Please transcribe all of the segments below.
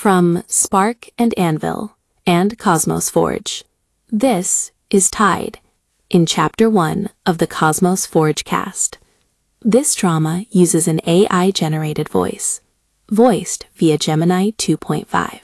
From Spark and Anvil and Cosmos Forge, this is Tide, in Chapter 1 of the Cosmos Forge cast. This drama uses an AI-generated voice, voiced via Gemini 2.5.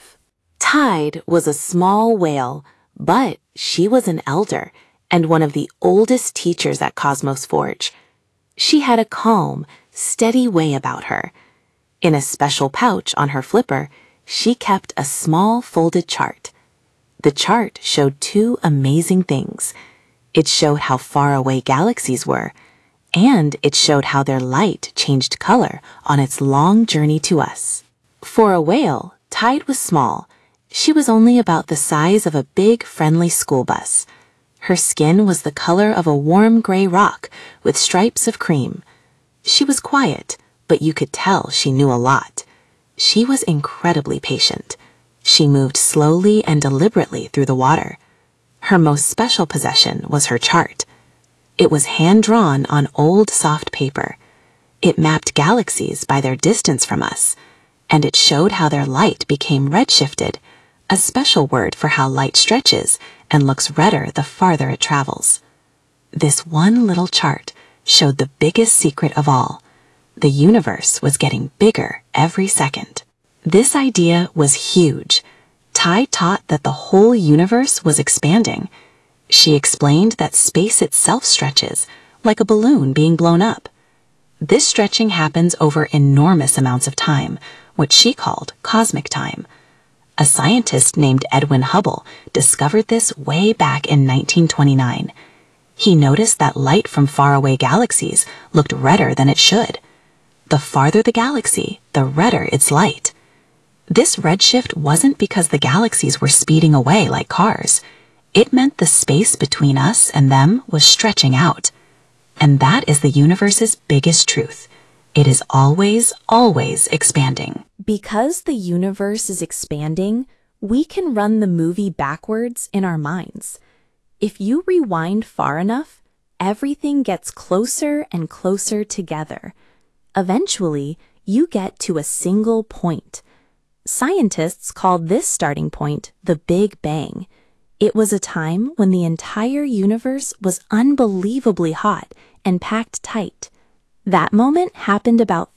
Tide was a small whale, but she was an elder and one of the oldest teachers at Cosmos Forge. She had a calm, steady way about her. In a special pouch on her flipper, she kept a small folded chart. The chart showed two amazing things. It showed how far away galaxies were, and it showed how their light changed color on its long journey to us. For a whale, Tide was small. She was only about the size of a big, friendly school bus. Her skin was the color of a warm gray rock with stripes of cream. She was quiet, but you could tell she knew a lot. She was incredibly patient. She moved slowly and deliberately through the water. Her most special possession was her chart. It was hand-drawn on old soft paper. It mapped galaxies by their distance from us, and it showed how their light became redshifted, a special word for how light stretches and looks redder the farther it travels. This one little chart showed the biggest secret of all. The universe was getting bigger every second. This idea was huge. Tide taught that the whole universe was expanding. She explained that space itself stretches, like a balloon being blown up. This stretching happens over enormous amounts of time, what she called cosmic time. A scientist named Edwin Hubble discovered this way back in 1929. He noticed that light from faraway galaxies looked redder than it should. The farther the galaxy, the redder its light. This redshift wasn't because the galaxies were speeding away like cars. It meant the space between us and them was stretching out. And that is the universe's biggest truth. It is always, always expanding. Because the universe is expanding, we can run the movie backwards in our minds. If you rewind far enough, everything gets closer and closer together. Eventually, you get to a single point. Scientists call this starting point the Big Bang. It was a time when the entire universe was unbelievably hot and packed tight. That moment happened about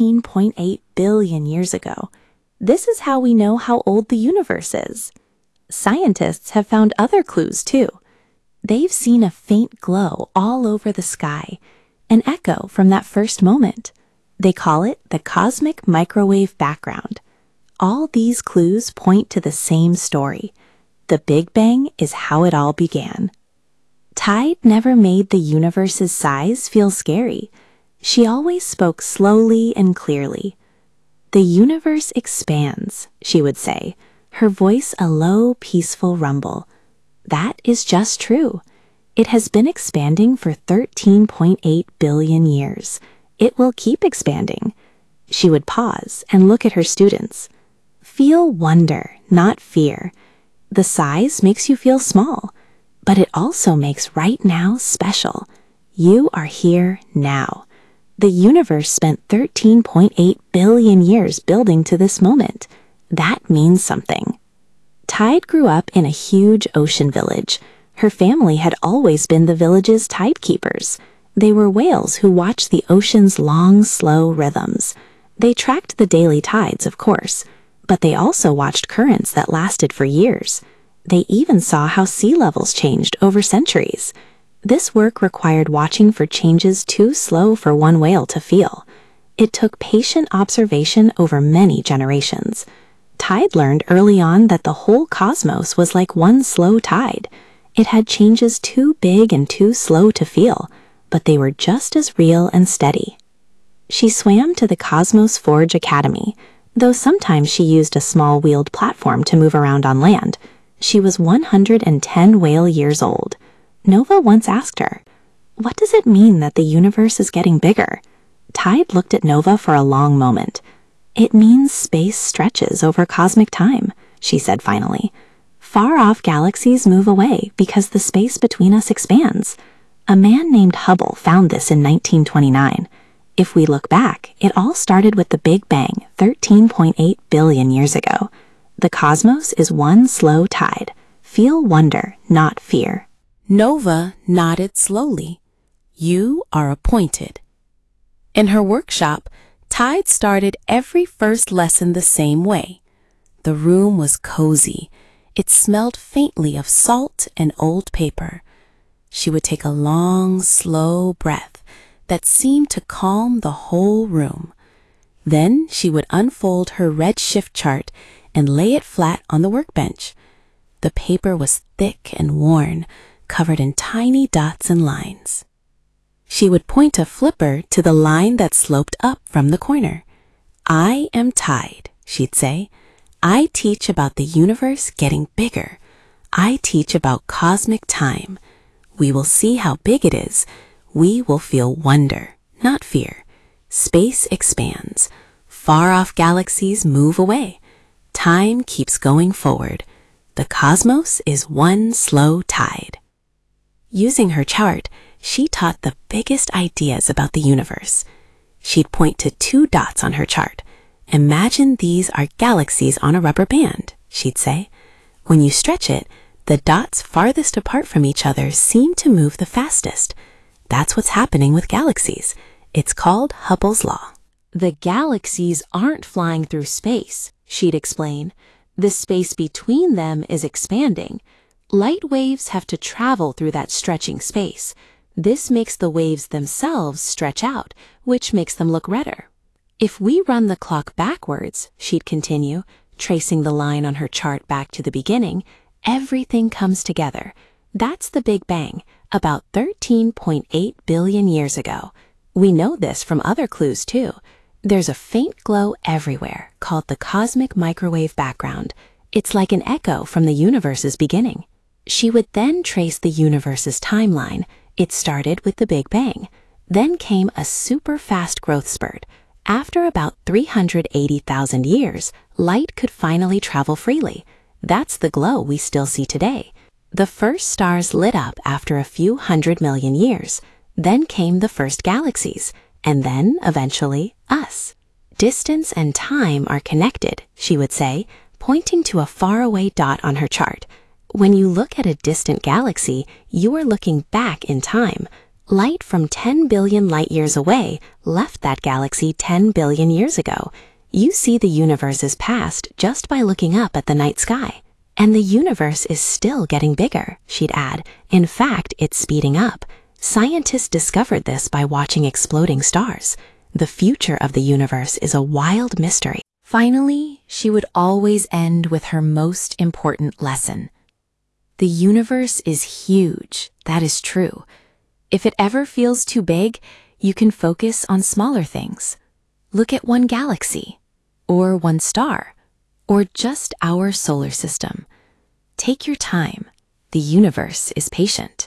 13.8 billion years ago. This is how we know how old the universe is. Scientists have found other clues too. They've seen a faint glow all over the sky, an echo from that first moment. They call it the cosmic microwave background. All these clues point to the same story. The Big Bang is how it all began. Tide never made the universe's size feel scary. She always spoke slowly and clearly. The universe expands, she would say, her voice a low, peaceful rumble. That is just true. It has been expanding for 13.8 billion years. It will keep expanding. She would pause and look at her students. Feel wonder, not fear. The size makes you feel small, but it also makes right now special. You are here now. The universe spent 13.8 billion years building to this moment. That means something. Tide grew up in a huge ocean village. Her family had always been the village's tidekeepers. They were whales who watched the ocean's long, slow rhythms. They tracked the daily tides, of course, but they also watched currents that lasted for years. They even saw how sea levels changed over centuries. This work required watching for changes too slow for one whale to feel. It took patient observation over many generations. Tide learned early on that the whole cosmos was like one slow tide. It had changes too big and too slow to feel, but they were just as real and steady. She swam to the Cosmos Forge Academy, though sometimes she used a small wheeled platform to move around on land. She was 110 whale years old. Nova once asked her, "What does it mean that the universe is getting bigger?" Tide looked at Nova for a long moment. "It means space stretches over cosmic time," she said finally. "Far-off galaxies move away because the space between us expands. A man named Hubble found this in 1929. If we look back, it all started with the Big Bang 13.8 billion years ago. The cosmos is one slow tide. Feel wonder, not fear. Nova nodded slowly. You are appointed. In her workshop, Tide started every first lesson the same way. The room was cozy. It smelled faintly of salt and old paper. She would take a long, slow breath that seemed to calm the whole room. Then she would unfold her red shift chart and lay it flat on the workbench. The paper was thick and worn, covered in tiny dots and lines. She would point a flipper to the line that sloped up from the corner. "I am Tide," she'd say. "I teach about the universe getting bigger. I teach about cosmic time. We will see how big it is. We will feel wonder, not fear. Space expands. Far-off galaxies move away. Time keeps going forward. The cosmos is one slow tide." Using her chart, she taught the biggest ideas about the universe. She'd point to 2 dots on her chart. "Imagine these are galaxies on a rubber band," she'd say. "When you stretch it, the dots farthest apart from each other seem to move the fastest. That's what's happening with galaxies. It's called Hubble's law." The galaxies aren't flying through space, she'd explain. The space between them is expanding. Light waves have to travel through that stretching space. This makes the waves themselves stretch out, which makes them look redder. If we run the clock backwards, she'd continue, tracing the line on her chart back to the beginning, everything comes together. That's the Big Bang, about 13.8 billion years ago. We know this from other clues too. There's a faint glow everywhere called the cosmic microwave background. It's like an echo from the universe's beginning. She would then trace the universe's timeline. It started with the Big Bang. Then came a super fast growth spurt. After about 380,000 years, light could finally travel freely. That's the glow we still see today. The first stars lit up after a few 100 million years. Then came the first galaxies, and then, eventually, us. Distance and time are connected, she would say, pointing to a faraway dot on her chart. When you look at a distant galaxy, you are looking back in time. Light from 10 billion light years away left that galaxy 10 billion years ago. You see the universe's past just by looking up at the night sky. And the universe is still getting bigger, she'd add. In fact, it's speeding up. Scientists discovered this by watching exploding stars. The future of the universe is a wild mystery. Finally, she would always end with her most important lesson. The universe is huge, that is true. If it ever feels too big, you can focus on smaller things. Look at one galaxy, or one star, or just our solar system. Take your time. The universe is patient.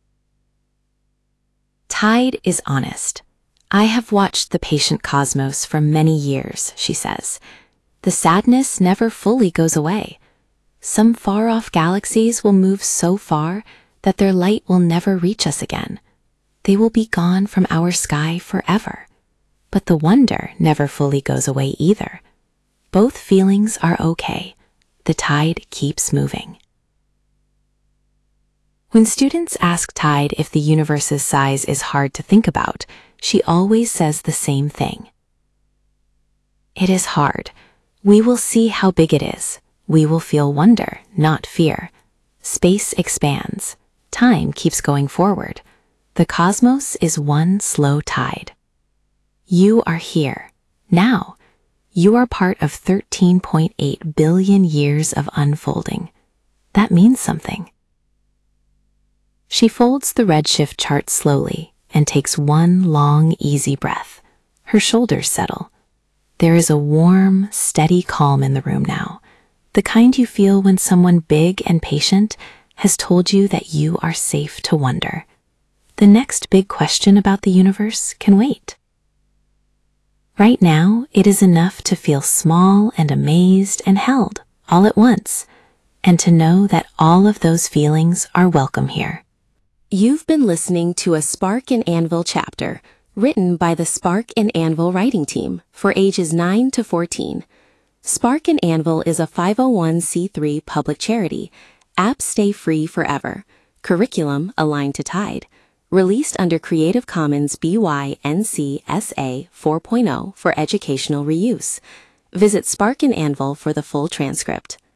Tide is honest. I have watched the patient cosmos for many years, she says. The sadness never fully goes away. Some far-off galaxies will move so far that their light will never reach us again. They will be gone from our sky forever. But the wonder never fully goes away either. Both feelings are okay. The tide keeps moving. When students ask Tide if the universe's size is hard to think about, she always says the same thing. It is hard. We will see how big it is. We will feel wonder, not fear. Space expands. Time keeps going forward. The cosmos is one slow tide. You are here, now. You are part of 13.8 billion years of unfolding. That means something. She folds the redshift chart slowly and takes one long, easy breath. Her shoulders settle. There is a warm, steady calm in the room now, the kind you feel when someone big and patient has told you that you are safe to wonder. The next big question about the universe can wait. Right now, it is enough to feel small and amazed and held all at once, and to know that all of those feelings are welcome here. You've been listening to a Spark and Anvil chapter, written by the Spark and Anvil writing team for ages 9 to 14. Spark and Anvil is a 501c3 public charity. Apps stay free forever. Curriculum aligned to Tide. Released under Creative Commons BY-NC SA 4.0 for educational reuse. Visit Spark and Anvil for the full transcript.